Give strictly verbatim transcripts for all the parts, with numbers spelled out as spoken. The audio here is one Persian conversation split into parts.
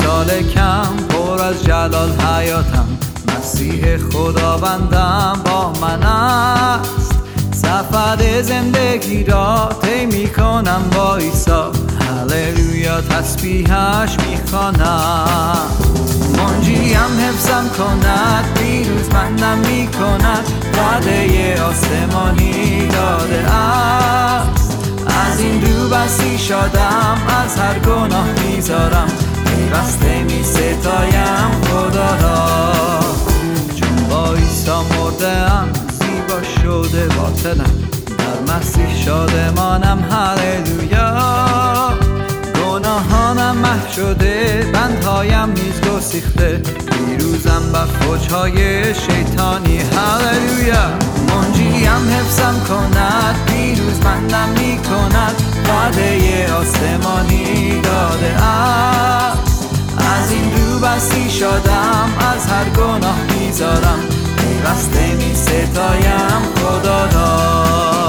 سال کم پر از جلال حیاتم، مسیح خداوندم با من است. سفر زندگی را طی میکنم با عیسی، هللویا تسبیحش میخوانم. منجیم حفظم کند، پیروزمندم میکند، وعده آسمانی داده است. از این رو بسی شادم، از هر گناه میذارم، پیوسته می ستایم خدا را. چون با عیسی مردم، زیبا شده باطنم، در مسیح شادمانم هللویا. گناهانم محو شده، بندهایم نیز گسیخته، پیروزم بر فوجهای شیطانی هللویا. منجیم حفظم کند، پیروزمندم می کند، وعده آسمانی داده است. از این رو بسی شادم، از هر گناه میذارم، پیوسته می ستایم خدا را.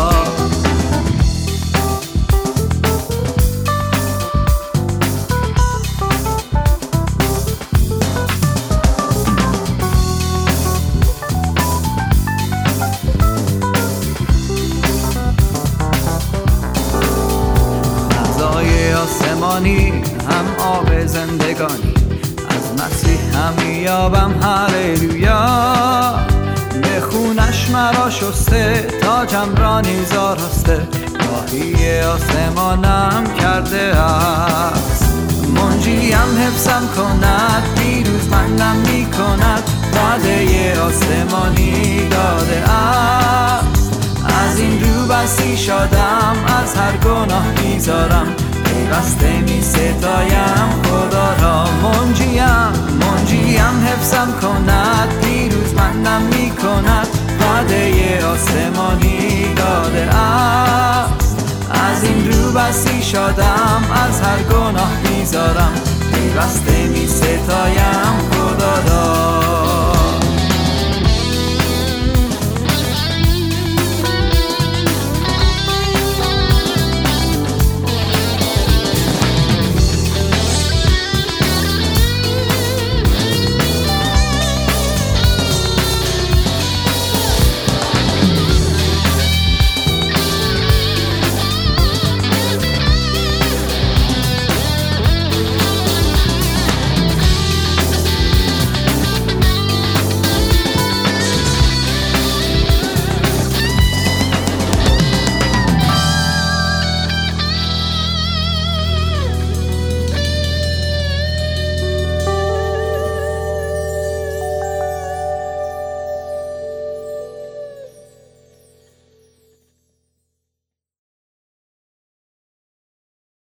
آسمانی هم آب زندگانی، از مسیح هم میابم هللویا. به خونش مرا شسته، تاجم را نیز آراسته، راهی آسمانم کرده است. منجیم حفظم کند، پیروزمندم میکند، وعده آسمانی داده است. از این رو بسی شادم، از هر گناه میذارم، پیوسته می ستایم خدا را. منجیم منجیم حفظم کند، پیروزمندم می کند، وعده آسمانی داده است. از این رو بسی شادم، از هر گناه میذارم، پیوسته می ستایم